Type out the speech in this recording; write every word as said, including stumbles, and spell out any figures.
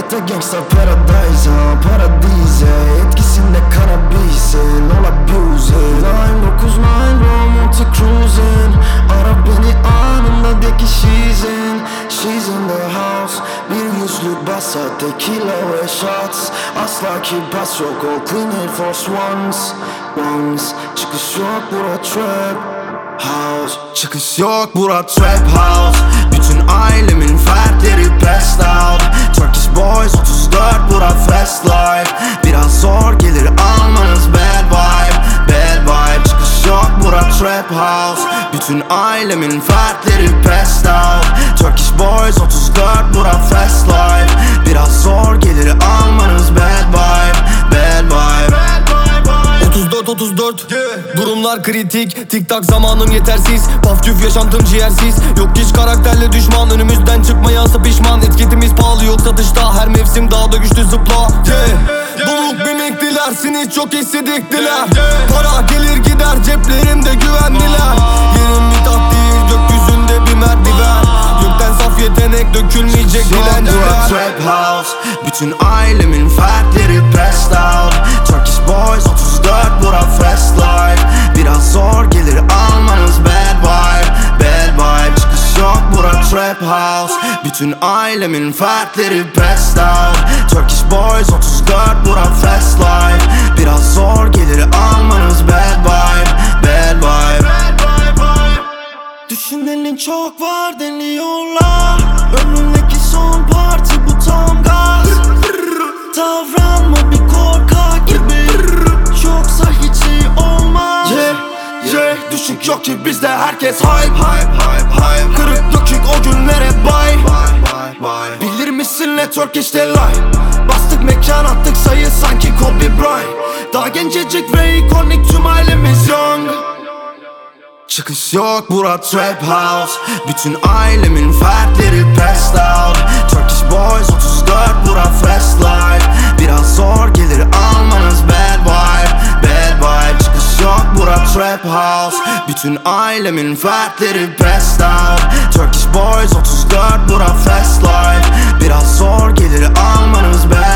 Hayatta gangsta paradise ha, paradize. Etkisinde kannabisin, all abusing. Nine dokuz nine bro, Monte Cruising. Ara beni anında de ki she's in, she's in the house. Bir yüzlük basa tequila ve shots. Asla ki pas yok, all clean Air Force Ones. Ones. Çıkış yok bura trap house. Çıkış yok bura trap house. Bütün ailemin fertleri passed out. Turkish boys otuz dört bura fast life. Biraz zor gelir almanız bad vibe, bad vibe. Çıkış yok bura trap house. Bütün ailemin fertleri passed out. Turkish boys otuz dört bura fast life. Biraz zor gelir almanız bad vibe, bad vibe. otuz dört otuz dört yeah. Durumlar kritik, tik tak zamanım yetersiz. Paf tüf yaşantım ciğersiz. Yok hiç karakterli düşman, önümüzden çıkmayansa pişman. Etiketimiz pahalı yok satışta, her mevsim daha da güçlü zıpla yeah. Doluk mimik dilersiniz, çok hissediktiler. Para gelir gider, ceplerimde güvendiler. Yerim mithat değil, gökyüzünde bir merdiven. Gökten saf yetenek dökülmeyecek dilenciler. Trap house. Bütün ailemin fertleri passed out. Turkish boys otuz dört bura fast life. Biraz zor gelir almanız bad vibe, bad vibe. Çıkış yok bura trap house. Bütün ailemin fertleri passed out. Turkish boys otuz dört bura fast life. Biraz zor gelir almanız bad vibe, bad vibe. Düşünenin çok var deniyorlar. Önündeki son parti bu tam gaz. Davranma bir korkak gibi, yoksa hiç iyi olmaz. Yeah, yeah. Düşük yok ki bizde herkes hype, hype, hype, hype. Kırık dökük o günlere bay, bye, bye. Bilir misin ne Turkish'te line? Bastık mekan attık sayı sanki Kobe Bryant. Daha gencecik ve ikonik tüm ailemiz young. Çıkış yok bura trap house. Bütün ailemin fertleri passed out. Turkish boys otuz dört bura fast life. Biraz zor gelir almanız bad vibe, bad vibe. Çıkış yok bura trap house. Bütün ailemin fertleri passed out. Turkish boys otuz dört bura fast life. Biraz zor gelir almanız bad